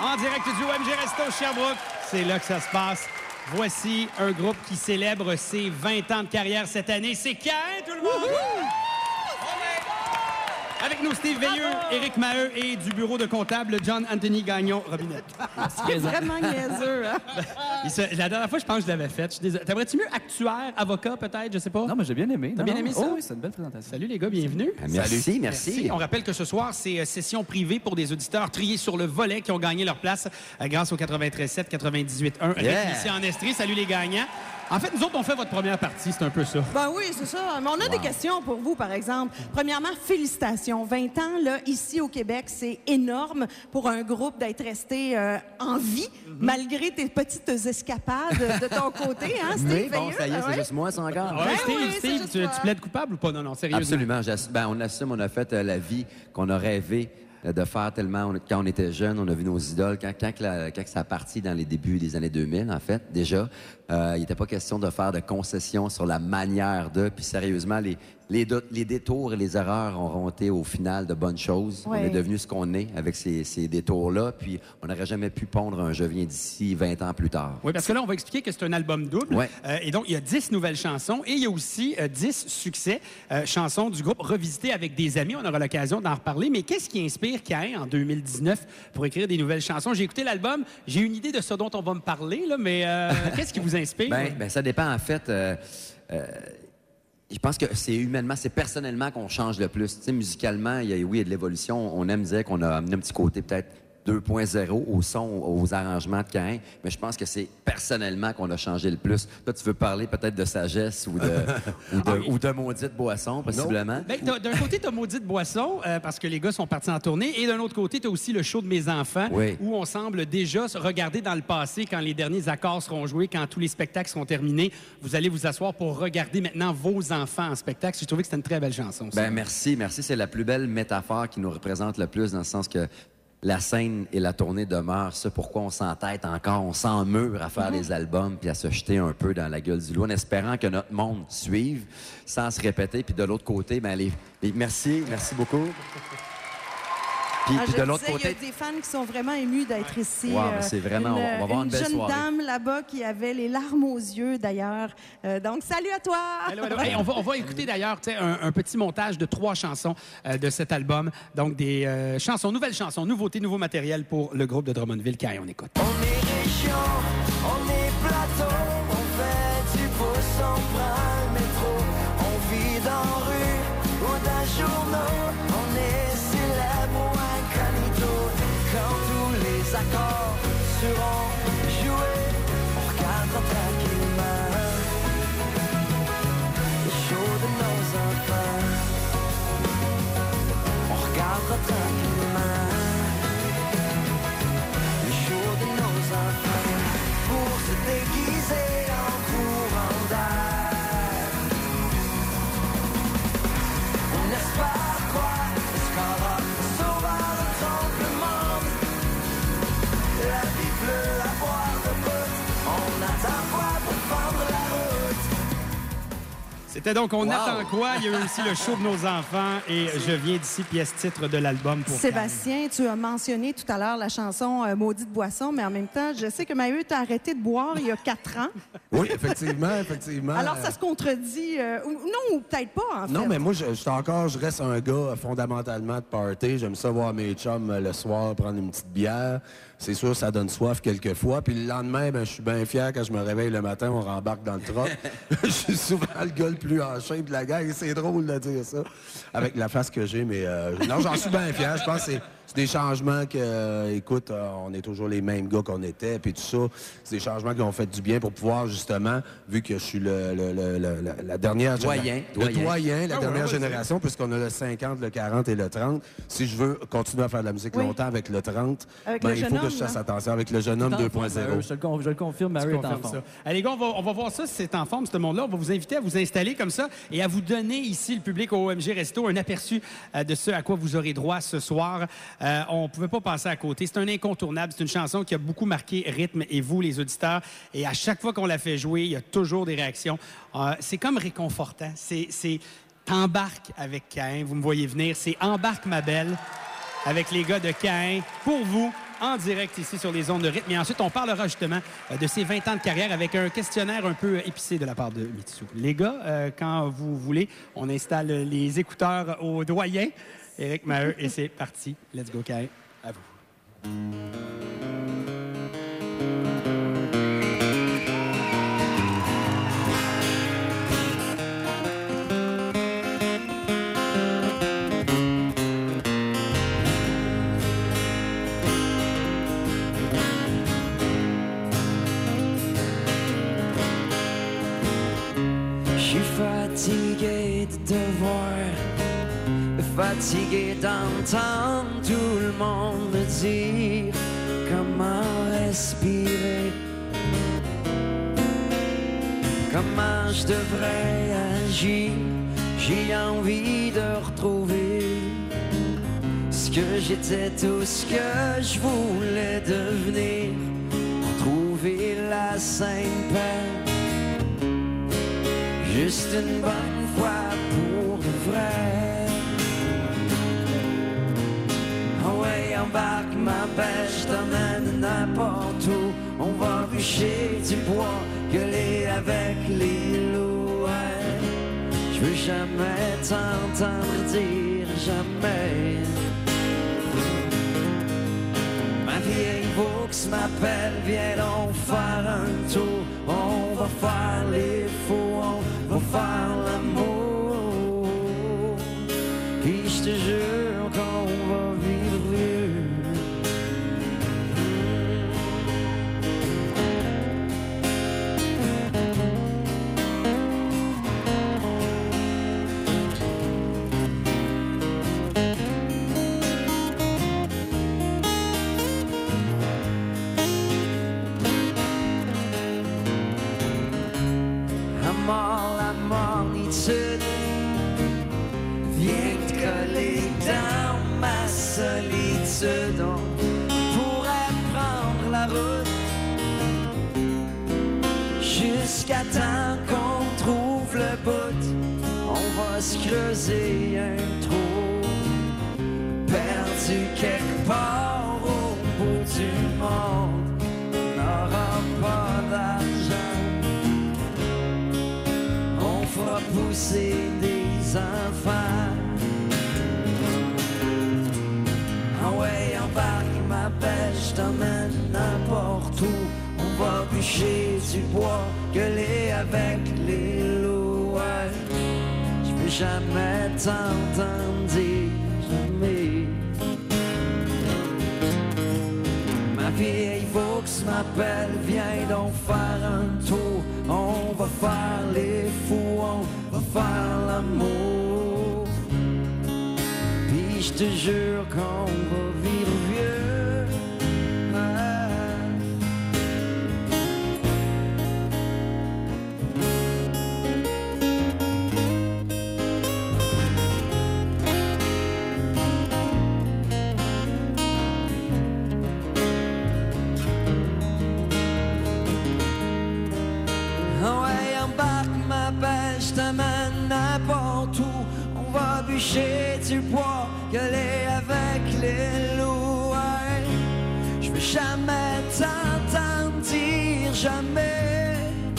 En direct du OMG Resto Sherbrooke, c'est là que ça se passe. Voici un groupe qui célèbre ses 20 ans de carrière cette année. C'est Caïn, tout le monde! Avec nous, Steve Veilleux, Éric Maheu et du bureau de comptable, John Anthony Gagnon-Robinette. C'est vraiment niaiseux, hein? La dernière fois, je pense que je l'avais fait. Je suis désolé. T'aimerais-tu mieux actuaire, avocat, peut-être? Je sais pas. Non, mais j'ai bien aimé. T'as bien aimé ça? Oh, oui, c'est une belle présentation. Salut les gars, bienvenue. Merci, merci. On rappelle que ce soir, c'est session privée pour des auditeurs triés sur le volet qui ont gagné leur place grâce au 93.7, 98.1. Yeah. Ici en Estrie. Salut les gagnants. En fait, nous autres, on fait votre première partie, c'est un peu ça. Ben oui, c'est ça. Mais on a des questions pour vous, par exemple. Premièrement, félicitations. 20 ans, là, ici au Québec, c'est énorme pour un groupe d'être resté en vie, malgré tes petites escapades de ton côté, hein, Steve Mais bon, Veilleux? ça y est, Ah c'est ouais? juste moi, ça encore. Ouais, oui, c'est Steve, juste tu toi. plaides coupable ou pas? Non, sérieusement. Absolument. On assume, on a fait la vie qu'on a rêvé de faire tellement. Quand on était jeune, on a vu nos idoles. Quand ça a parti dans les débuts des années 2000, en fait, déjà, il n'était pas question de faire de concessions sur la manière de. Puis sérieusement, les détours et les erreurs auront été au final de bonnes choses. Ouais. On est devenu ce qu'on est avec ces détours-là. Puis on n'aurait jamais pu pondre un Je viens d'ici 20 ans plus tard. Oui, parce que là, on va expliquer que c'est un album double. Ouais. Et donc, il y a 10 nouvelles chansons et il y a aussi 10 succès, chansons du groupe revisitées avec des amis. On aura l'occasion d'en reparler. Mais qu'est-ce qui inspire Caïn en 2019 pour écrire des nouvelles chansons? J'ai écouté l'album, j'ai une idée de ce dont on va me parler, là, mais qu'est-ce qui vous inspire? Ben, ça dépend, en fait. Je pense que c'est humainement, c'est personnellement qu'on change le plus. Tu sais, musicalement, il y a de l'évolution. On aime dire qu'on a amené un petit côté peut-être 2.0 au son, aux arrangements de Caïn, mais je pense que c'est personnellement qu'on a changé le plus. Toi, tu veux parler peut-être de sagesse ou de maudite boisson, possiblement? Ben, d'un côté, tu as Maudite Boisson, parce que les gars sont partis en tournée, et d'un autre côté, tu as aussi le show de mes enfants, Oui. où on semble déjà se regarder dans le passé quand les derniers accords seront joués, quand tous les spectacles seront terminés. Vous allez vous asseoir pour regarder maintenant vos enfants en spectacle. J'ai trouvé que c'était une très belle chanson. Ça. Ben, merci. C'est la plus belle métaphore qui nous représente le plus, dans le sens que la scène et la tournée demeurent ce pourquoi on s'entête encore, on s'emmure à faire des albums puis à se jeter un peu dans la gueule du loup en espérant que notre monde suive sans se répéter. Puis de l'autre côté, ben merci beaucoup. Puis Je de l'autre disais, côté... il y a des fans qui sont vraiment émus d'être ici. Wow, mais c'est vraiment... on va avoir une belle jeune soirée. dame là-bas qui avait les larmes aux yeux, d'ailleurs. Donc, salut à toi! Hello. Hey, on va écouter d'ailleurs un petit montage de 3 chansons de cet album. Donc, des chansons, nouvelles chansons, nouveautés, nouveau matériel pour le groupe de Drummondville. Caïn, on écoute. On est région, on est plateau, on fait du pouce, on prend le métro, on vit dans rue ou dans journaux, on est célèbre ou incognito. Quand tous les accords seront joués, on regardera tranquillement le show de nos enfants. On regardera tranquillement le show de nos enfants pour se déguiser en courant d'air. On espère quoi? Escala, sauveur, trompe le monde. La vie pleut à boire de bout. On attend quoi pour prendre la route? C'était donc On attend quoi? Il y a eu aussi le show de nos enfants et Je viens d'ici, pièce titre de l'album pour Sébastien, tu as mentionné tout à l'heure la chanson Maudite Boisson, mais en même temps, je sais que Maheu t'a arrêté de boire il y a 4 ans. Oui, effectivement. Alors, ça se contredit. Non, ou peut-être pas, en fait. Non, mais moi, je reste un gars fondamentalement de party. J'aime ça voir mes chums le soir prendre une petite bière. C'est sûr, ça donne soif quelquefois. Puis le lendemain, ben, je suis bien fier quand je me réveille le matin, on rembarque dans le truck. Je suis souvent le gars le plus en shape de la gang. C'est drôle de dire ça, avec la face que j'ai. Mais non, j'en suis bien fier. Je pense que c'est des changements que, écoute, on est toujours les mêmes gars qu'on était, puis tout ça. C'est des changements qui ont fait du bien pour pouvoir, justement, vu que je suis la dernière Doyen. la dernière génération, puisqu'on a le 50, le 40 et le 30. Si je veux continuer à faire de la musique longtemps avec le 30, Avec ben, le il jeune faut que homme, je fasse là. attention avec le jeune homme 2.0. Je le confirme, Marie est en confirme forme. ça. Allez, les gars, on va voir ça, si c'est en forme, ce monde-là. On va vous inviter à vous installer comme ça et à vous donner ici, le public au OMG Resto, un aperçu de ce à quoi vous aurez droit ce soir. On pouvait pas passer à côté. C'est un incontournable. C'est une chanson qui a beaucoup marqué rythme et vous, les auditeurs. Et à chaque fois qu'on la fait jouer, il y a toujours des réactions. C'est comme réconfortant. C'est T'embarques avec Caïn. Vous me voyez venir. C'est Embarque ma belle avec les gars de Caïn pour vous. en direct ici sur les ondes de rythme. Et ensuite, on parlera justement de ses 20 ans de carrière avec un questionnaire un peu épicé de la part de Mitsu. Les gars, quand vous voulez, on installe les écouteurs au doyen. Éric Maheu, et c'est parti. Let's go, Kai. À vous. Je suis fatigué de te voir, fatigué d'entendre tout le monde me dire comment respirer, comment je devrais agir. J'ai envie de retrouver ce que j'étais, tout ce que je voulais devenir, trouver la sainte paix, juste une bonne fois pour de vrai. Oh ouais, embarque ma pêche, t'emmène n'importe où. On va bûcher du bois, gueuler avec les loups. Ouais. Je veux jamais t'entendre dire jamais. Ma vieille Vaux m'appelle, viens donc faire un tour. On va faire les fous, on va faire l'amour. Puis je te jure qu'on va vivre vieux. La mornitude vient te coller dans ma solitude. On pourrait prendre la route jusqu'à temps qu'on trouve le bout. On va se creuser un trou, perdu quelque part au bout du monde. On n'aura pas d'argent, on fera pousser des enfants. Ah ouais, embarque ma belle, je t'emmène n'importe où. On va bûcher du bois, gueuler avec les loups. Ouais. Je veux jamais t'entendre dire jamais. Ma vieille Vaux m'appelle, viens donc faire un tour. On va faire les fous, on va faire l'amour. Puis je te jure qu'on va vivre vieux. Ah. Je t'amène n'importe où. On va bûcher du bois, gueuler avec les loups. Ouais. Je veux jamais t'entendre dire jamais.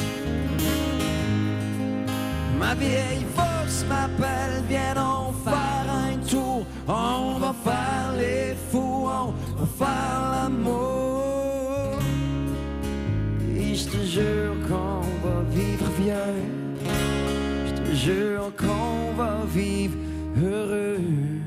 Ma vieille Vaux m'appelle, viens donc faire un tour. On va faire les fous, on va faire l'amour. Et je te jure qu'on va vivre vieux. Je te jure qu'on va vivre heureux.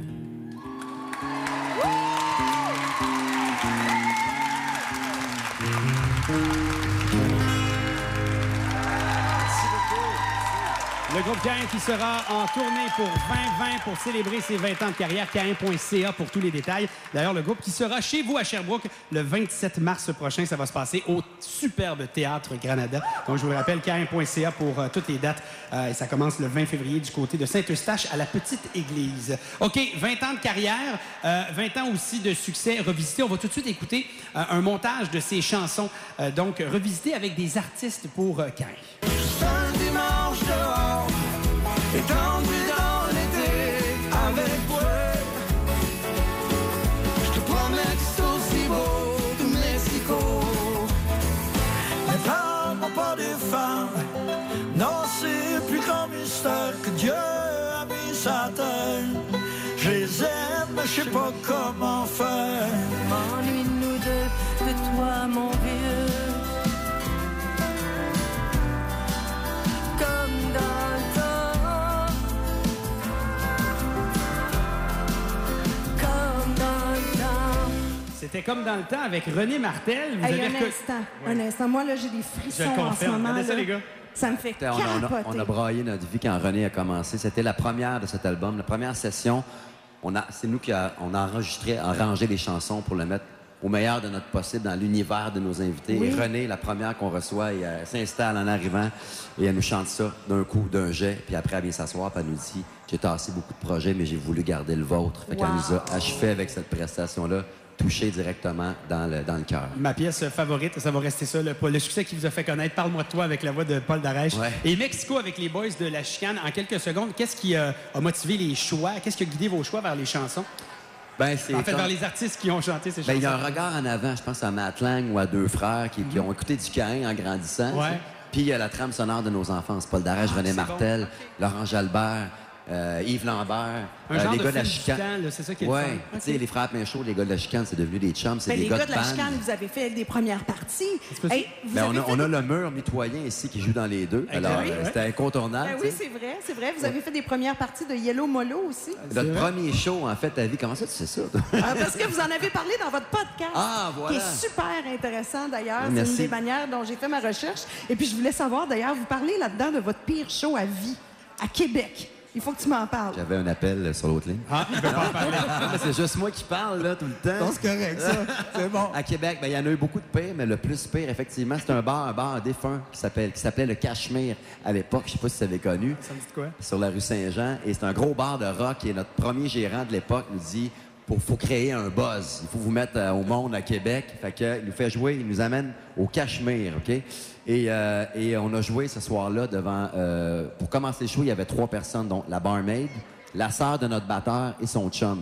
Le groupe Caïn qui sera en tournée pour 2020 pour célébrer ses 20 ans de carrière. Caïn.ca pour tous les détails. D'ailleurs, le groupe qui sera chez vous à Sherbrooke le 27 mars prochain. Ça va se passer au superbe Théâtre Granada. Donc, je vous le rappelle, Caïn.ca pour toutes les dates. Et ça commence le 20 février du côté de Saint-Eustache à la Petite Église. OK, 20 ans de carrière, 20 ans aussi de succès revisité. On va tout de suite écouter un montage de ses chansons. Donc, revisité avec des artistes pour Caïn. C'est un dimanche dehors, étendu dans l'été avec toi. Je te promets que c'est aussi beau sais pas comment faire. M'ennuie nous deux, de toi mon vieux. Comme dans le temps. Comme dans le temps. C'était comme dans le temps avec René Martel. Vous Hey, avez un instant. Moi, là, j'ai des Je frissons le en ce confirme. moment. Regardez ça, là. les gars. Ça me fait capoter. On a braillé notre vie quand René a commencé. C'était la première de cet album, la première session. C'est nous qui on a enregistré, arrangé les chansons pour le mettre au meilleur de notre possible dans l'univers de nos invités. Oui. Et René, la première qu'on reçoit, elle s'installe en arrivant et elle nous chante ça d'un coup, d'un jet. Puis après, elle vient s'asseoir et elle nous dit « J'ai tassé beaucoup de projets, mais j'ai voulu garder le vôtre. » Fait qu'elle nous a achevé avec cette prestation-là, touché directement dans le cœur. Ma pièce favorite, ça va rester ça, le succès qui vous a fait connaître. Parle-moi de toi avec la voix de Paul Darèche. Ouais. Et Mexico avec les Boys de La Chicane. En quelques secondes, qu'est-ce qui a motivé les choix? Qu'est-ce qui a guidé vos choix vers les chansons? Ben, c'est En fait, vers les artistes qui ont chanté ces chansons. il y a un regard en avant, je pense à Matt Lang ou à deux frères qui ont écouté du Caïn en grandissant. Ouais. tu sais. Puis il y a la trame sonore de nos enfances. Paul Darèche, René c'est Martel, Laurent Jalbert, Yves Lambert, Un genre les de gars de la fil du Chicane. temps, là, c'est ça qui est le Ouais, fun. tu sais, les frères Pinchot, les gars de la Chicane, c'est devenu des chums, c'est Ben, des les gars gars de de la band. chicane, vous avez fait des premières parties. Hey, vous Ben, avez fait on a le mur mitoyen ici qui joue dans les deux. Exact. Alors, Oui, oui. c'était incontournable. Ben tu oui, sais. c'est vrai. Vous avez fait des premières parties de Yellow Molo aussi. Notre premier show, en fait, à vie, comment ça tu sais ça? toi? Parce que vous en avez parlé dans votre podcast. Ah, voilà. Qui est super intéressant d'ailleurs. C'est Merci. une des manières dont j'ai fait ma recherche. Et puis je voulais savoir d'ailleurs, vous parlez là-dedans de votre pire show à vie, à Québec. Il faut que tu m'en parles. J'avais un appel sur l'autre ligne. Ah, il veut pas en parler. C'est juste moi qui parle, là, tout le temps. Non, c'est correct, ça. C'est bon. À Québec, ben, il y en a eu beaucoup de pires, mais le plus pire, effectivement, c'est un bar défunt qui s'appelait le Cachemire à l'époque. Je sais pas si vous avez connu. Ça me dit quoi? Sur la rue Saint-Jean. Et c'est un gros bar de rock. Et notre premier gérant de l'époque nous dit faut créer un buzz. Il faut vous mettre au monde à Québec. Fait que, il nous fait jouer, il nous amène au Cachemire, OK? Et on a joué ce soir-là devant... pour commencer le show, il y avait 3 personnes, dont la barmaid, la sœur de notre batteur et son chum.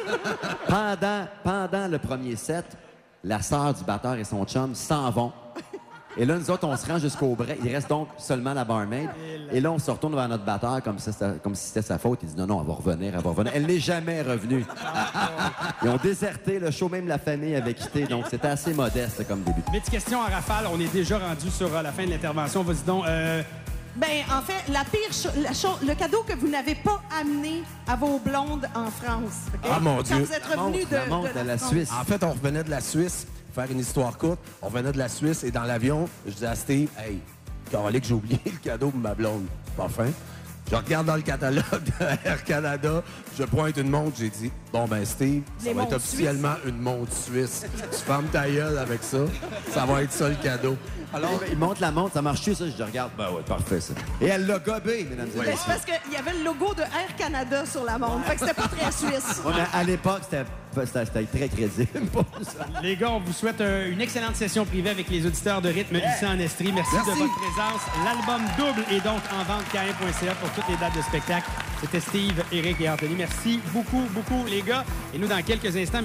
Pendant le premier set, la sœur du batteur et son chum s'en vont. Et là, nous autres, on se rend jusqu'au break. Il reste donc seulement la barmaid. Et là, on se retourne vers notre batteur comme si c'était sa faute. Il dit non, elle va revenir. Elle n'est jamais revenue. Ils ont déserté le show, même la famille avait quitté. Donc, c'était assez modeste comme début. Petite question en rafale. On est déjà rendu sur la fin de l'intervention. Vas-y donc. Ben, en fait, le cadeau que vous n'avez pas amené à vos blondes en France. OK? Ah, mon Quand Dieu. vous êtes revenus La montre de la France. Suisse. En fait, on revenait de la Suisse, faire une histoire courte. On revenait de la Suisse et dans l'avion, je disais à Steve, hey, que j'ai oublié le cadeau pour ma blonde. Pas fin. Je regarde dans le catalogue de Air Canada, je pointe une montre, j'ai dit, bon ben Steve, ça Les va être montres officiellement une montre suisse. Tu fermes ta gueule avec ça, ça va être ça le cadeau. Alors, il monte la montre, ça marche-tu, ça? Je dis, regarde, ben ouais, parfait, ça. Et elle l'a gobé, mesdames et Ben, messieurs. c'est parce qu'il y avait le logo de Air Canada sur la montre. Fait que c'était pas très suisse. Ouais, mais à l'époque, c'était très crédible pour ça. Les gars, on vous souhaite une excellente session privée avec les auditeurs de rythme ici en Estrie. Merci de votre présence. L'album double est donc en vente cain.ca pour toutes les dates de spectacle. C'était Steve, Éric et Anthony. Merci beaucoup, beaucoup, les gars. Et nous, dans quelques instants,